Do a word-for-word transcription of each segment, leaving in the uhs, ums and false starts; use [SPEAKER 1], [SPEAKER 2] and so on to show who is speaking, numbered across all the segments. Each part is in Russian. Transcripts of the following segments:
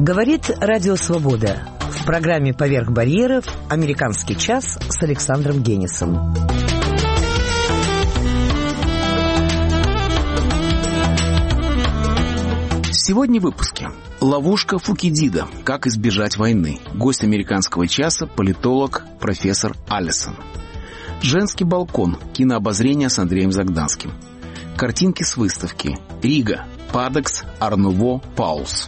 [SPEAKER 1] Говорит Радио Свобода. В программе «Поверх барьеров» «Американский час» с Александром Генисом.
[SPEAKER 2] Сегодня в выпуске. Ловушка Фукидида. Как избежать войны. Гость «Американского часа» – политолог профессор Аллисон. Женский балкон. Кинообозрение с Андреем Загданским. Картинки с выставки. Рига. Падекс. Ар-Нуво. Паулс.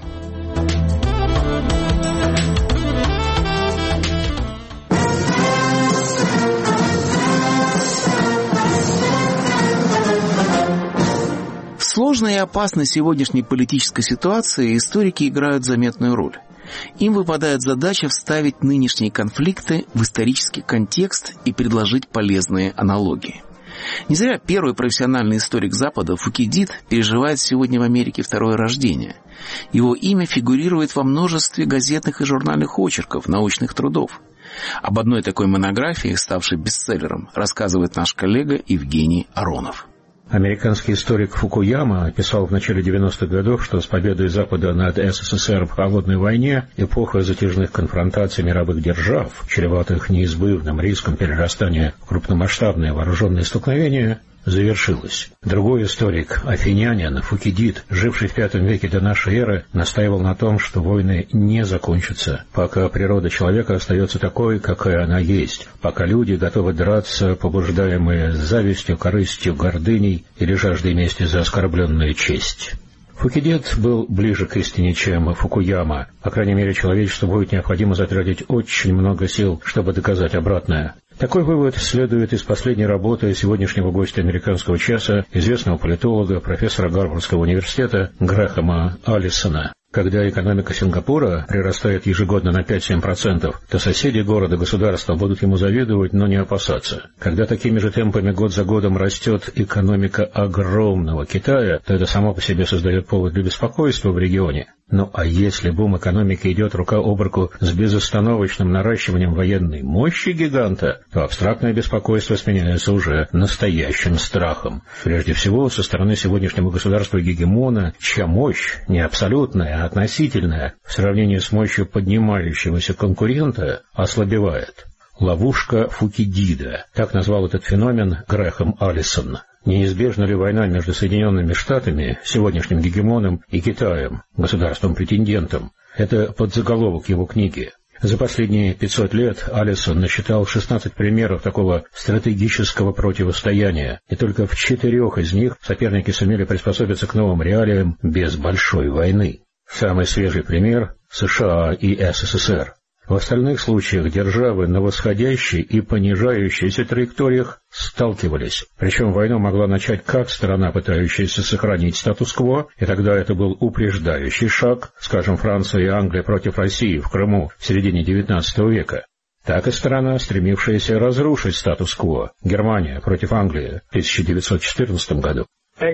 [SPEAKER 2] В сложной и опасной сегодняшней политической ситуации историки играют заметную роль. Им выпадает задача вставить нынешние конфликты в исторический контекст и предложить полезные аналогии. Не зря первый профессиональный историк Запада Фукидид переживает сегодня в Америке второе рождение. Его имя фигурирует во множестве газетных и журнальных очерков, научных трудов. Об одной такой монографии, ставшей бестселлером, рассказывает наш коллега Евгений Аронов.
[SPEAKER 3] Американский историк Фукуяма писал в начале девяностых годов, что с победой Запада над СССР в холодной войне эпоха затяжных конфронтаций мировых держав, чреватых неизбывным риском перерастания в крупномасштабные вооруженные столкновения, завершилась. Другой историк, афинянин Фукидид, живший в пятом веке до нашей эры, настаивал на том, что войны не закончатся, пока природа человека остается такой, какая она есть, пока люди готовы драться, побуждаемые завистью, корыстью, гордыней или жаждой мести за оскорбленную честь. Фукидид был ближе к истине, чем Фукуяма. По крайней мере, человечеству будет необходимо затратить очень много сил, чтобы доказать обратное. Такой вывод следует из последней работы сегодняшнего гостя «Американского часа», известного политолога, профессора Гарвардского университета Грэхэма Аллисона. Когда экономика Сингапура прирастает ежегодно на пять-семь процентов, то соседи города-государства будут ему завидовать, но не опасаться. Когда такими же темпами год за годом растет экономика огромного Китая, то это само по себе создает повод для беспокойства в регионе. Ну а если бум экономики идет рука об руку с безостановочным наращиванием военной мощи гиганта, то абстрактное беспокойство сменяется уже настоящим страхом. Прежде всего, со стороны сегодняшнего государства-гегемона, чья мощь не абсолютная, а относительная, в сравнении с мощью поднимающегося конкурента, ослабевает. Ловушка Фукидида. Так назвал этот феномен Грэхэм Аллисон. Неизбежна ли война между Соединенными Штатами, сегодняшним гегемоном, и Китаем, государством-претендентом? Это подзаголовок его книги. За последние пятьсот лет Аллисон насчитал шестнадцать примеров такого стратегического противостояния, и только в четырех из них соперники сумели приспособиться к новым реалиям без большой войны. Самый свежий пример – США и СССР. В остальных случаях державы на восходящей и понижающейся траекториях сталкивались. Причем войну могла начать как сторона, пытающаяся сохранить статус-кво, и тогда это был упреждающий шаг, скажем, Франция и Англия против России в Крыму в середине девятнадцатого века, так и сторона, стремившаяся разрушить статус-кво, Германия против Англии в тысяча девятьсот четырнадцатом году.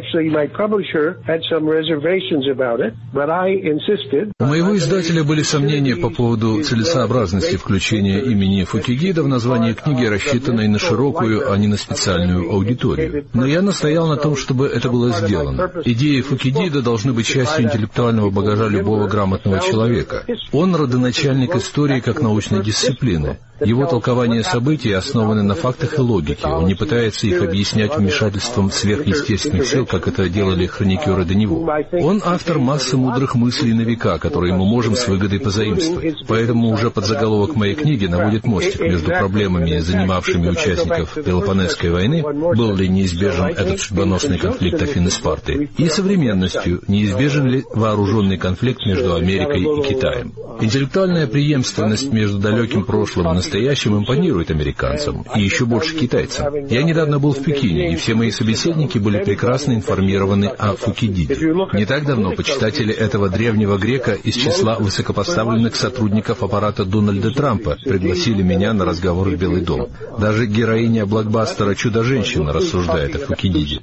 [SPEAKER 4] У моего издателя были сомнения по поводу целесообразности включения имени Фукидида в название книги, рассчитанной на широкую, а не на специальную аудиторию. Но я настоял на том, чтобы это было сделано. Идеи Фукидида должны быть частью интеллектуального багажа любого грамотного человека. Он родоначальник истории как научной дисциплины. Его толкование событий основаны на фактах и логике. Он не пытается их объяснять вмешательством сверхъестественных сил, как это делали хроникеры до него. Он автор массы мудрых мыслей на века, которые мы можем с выгодой позаимствовать. Поэтому уже подзаголовок моей книги наводит мостик между проблемами, занимавшими участников Пелопоннесской войны, был ли неизбежен этот судьбоносный конфликт Афин и Спарты, и современностью, неизбежен ли вооруженный конфликт между Америкой и Китаем. Интеллектуальная преемственность между далеким прошлым и настоящим импонирует американцам, и еще больше китайцам. Я недавно был в Пекине, и все мои собеседники были прекрасно информированы о Фукидиде. Не так давно почитатели этого древнего грека из числа высокопоставленных сотрудников аппарата Дональда Трампа пригласили меня на разговор в Белый дом. Даже героиня блокбастера «Чудо-женщина» рассуждает о Фукидиде.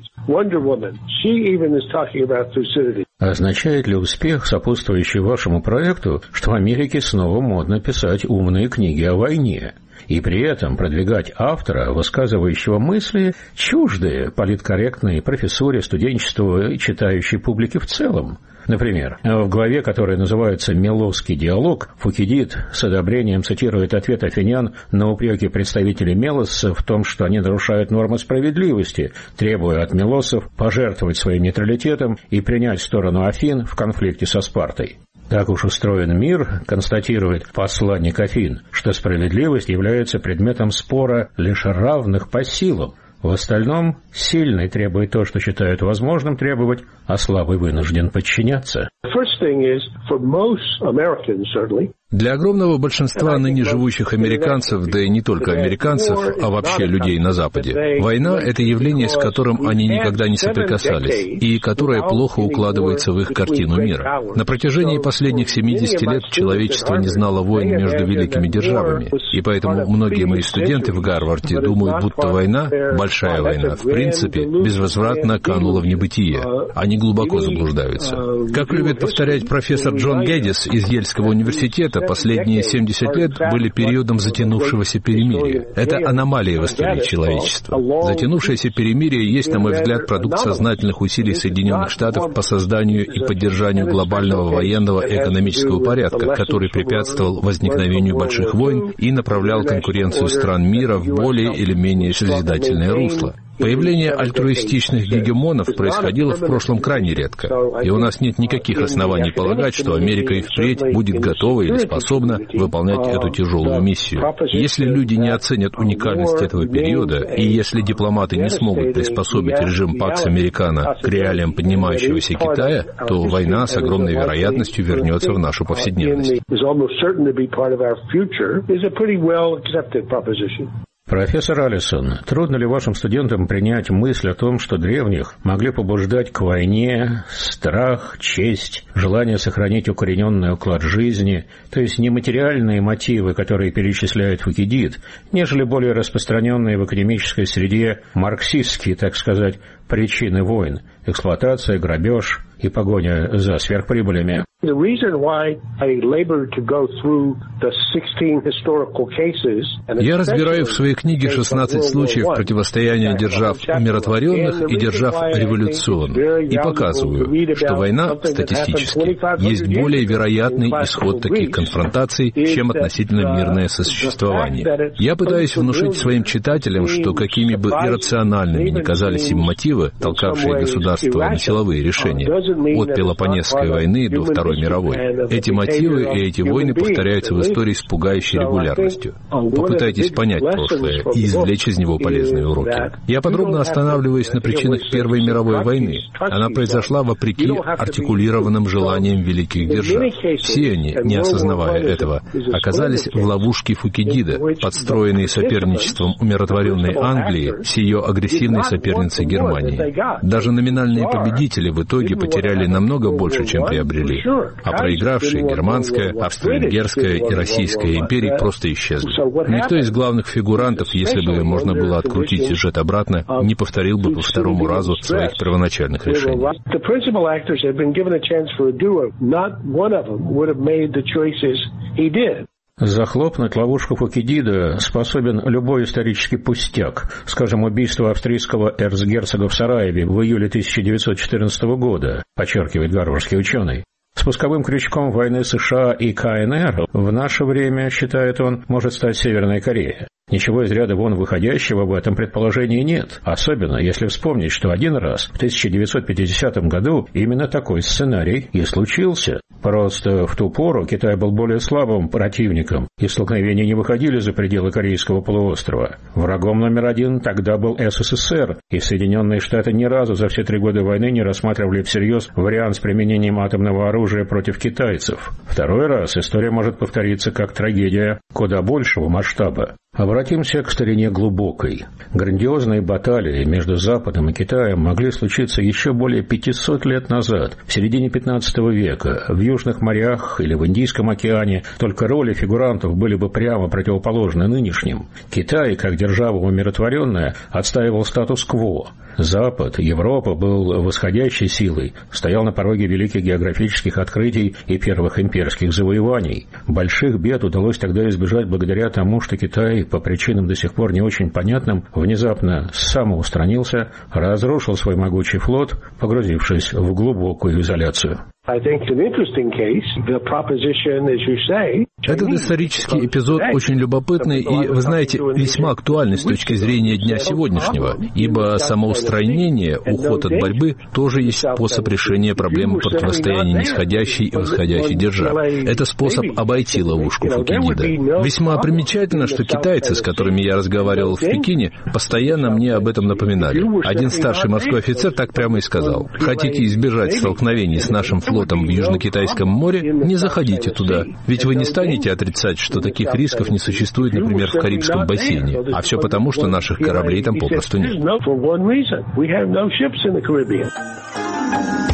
[SPEAKER 3] Означает ли успех, сопутствующий вашему проекту, что в Америке снова модно писать умные книги о войне? и при этом продвигать автора, высказывающего мысли, чуждые политкорректной профессуре, студенчеству и читающей публике в целом. Например, в главе, которая называется «Мелосский диалог», Фукидид с одобрением цитирует ответ афинян на упреки представителей Мелоса в том, что они нарушают нормы справедливости, требуя от мелоссов пожертвовать своим нейтралитетом и принять сторону Афин в конфликте со Спартой. Так уж устроен мир, констатирует посланник Афин, что справедливость является предметом спора лишь равных по силам. В остальном сильный требует то, что считают возможным требовать, а слабый вынужден подчиняться.
[SPEAKER 4] Для огромного большинства ныне живущих американцев, да и не только американцев, а вообще людей на Западе, война – это явление, с которым они никогда не соприкасались, и которое плохо укладывается в их картину мира. На протяжении последних семидесяти лет человечество не знало войн между великими державами, и поэтому многие мои студенты в Гарварде думают, будто война, большая война, в принципе, безвозвратно канула в небытие. Они глубоко заблуждаются. Как любит повторять профессор Джон Гэддис из Ельского университета, последние семьдесят лет были периодом затянувшегося перемирия. Это аномалия в истории человечества. Затянувшееся перемирие есть, на мой взгляд, продукт сознательных усилий Соединенных Штатов по созданию и поддержанию глобального военного и экономического порядка, который препятствовал возникновению больших войн и направлял конкуренцию стран мира в более или менее созидательное русло. Появление альтруистичных гегемонов происходило в прошлом крайне редко, и у нас нет никаких оснований полагать, что Америка и впредь будет готова или способна выполнять эту тяжелую миссию. Если люди не оценят уникальность этого периода, и если дипломаты не смогут приспособить режим Пакс Американо к реалиям поднимающегося Китая, то война с огромной вероятностью вернется в нашу повседневность.
[SPEAKER 3] Профессор Аллисон, трудно ли вашим студентам принять мысль о том, что древних могли побуждать к войне страх, честь, желание сохранить укорененный уклад жизни, то есть не материальные мотивы, которые перечисляет Фукидид, нежели более распространенные в академической среде марксистские, так сказать, причины войн, эксплуатация, грабеж и погоня за сверхприбылями?
[SPEAKER 4] Я разбираю в своей книге шестнадцать случаев противостояния держав умиротворенных и держав революционных и показываю, что война статистически есть более вероятный исход таких конфронтаций, чем относительно мирное сосуществование. Я пытаюсь внушить своим читателям, что какими бы иррациональными ни казались им мотивы, толкавшие государства на силовые решения, от Пелопонесской войны до Второй мировой. Эти мотивы и эти войны повторяются в истории с пугающей регулярностью. Попытайтесь понять прошлое и извлечь из него полезные уроки. Я подробно останавливаюсь на причинах Первой мировой войны. Она произошла вопреки артикулированным желаниям великих держав. Все они, не осознавая этого, оказались в ловушке Фукидида, подстроенной соперничеством умиротворенной Англии с ее агрессивной соперницей Германией. Даже номинальные победители в итоге потеряли намного больше, чем приобрели, а проигравшие германская, австро-венгерская и российская империи просто исчезли. Никто из главных фигурантов, если бы можно было открутить сюжет обратно, не повторил бы по второму разу своих первоначальных решений.
[SPEAKER 3] Захлопнуть ловушку Фукидида способен любой исторический пустяк, скажем, убийство австрийского эрцгерцога в Сараеве в июле тысяча девятьсот четырнадцатого года, подчеркивает гарвардский ученый. Спусковым крючком войны США и ка эн эр в наше время, считает он, может стать Северная Корея. Ничего из ряда вон выходящего в этом предположении нет, особенно если вспомнить, что один раз в тысяча девятьсот пятидесятом году именно такой сценарий и случился. Просто в ту пору Китай был более слабым противником, и столкновения не выходили за пределы Корейского полуострова. Врагом номер один тогда был эс эс эс эр, и Соединенные Штаты ни разу за все три года войны не рассматривали всерьез вариант с применением атомного оружия против китайцев. Второй раз история может повториться как трагедия куда большего масштаба. Обратимся к старине глубокой. Грандиозные баталии между Западом и Китаем могли случиться еще более пятисот лет назад, в середине пятнадцатого века, в Южных морях или в Индийском океане, только роли фигурантов были бы прямо противоположны нынешним. Китай, как держава умиротворенная, отстаивал статус-кво. Запад, Европа был восходящей силой, стоял на пороге великих географических открытий и первых имперских завоеваний. Больших бед удалось тогда избежать благодаря тому, что Китай, по причинам до сих пор не очень понятным, внезапно самоустранился, разрушил свой могучий флот, погрузившись в глубокую изоляцию.
[SPEAKER 4] Этот исторический эпизод очень любопытный и, вы знаете, весьма актуальный с точки зрения дня сегодняшнего, ибо самоустранение, уход от борьбы тоже есть способ решения проблемы противостояния нисходящей и восходящей держав. Это способ обойти ловушку Фукидида. Весьма примечательно, что китайцы, с которыми я разговаривал в Пекине, постоянно мне об этом напоминали. Один старший морской офицер так прямо и сказал: «Хотите избежать столкновений с нашим флотом в Южно-Китайском море, не заходите туда, ведь вы не станете отрицать, что таких рисков не существует, например, в Карибском бассейне, а все потому, что наших кораблей там попросту нет».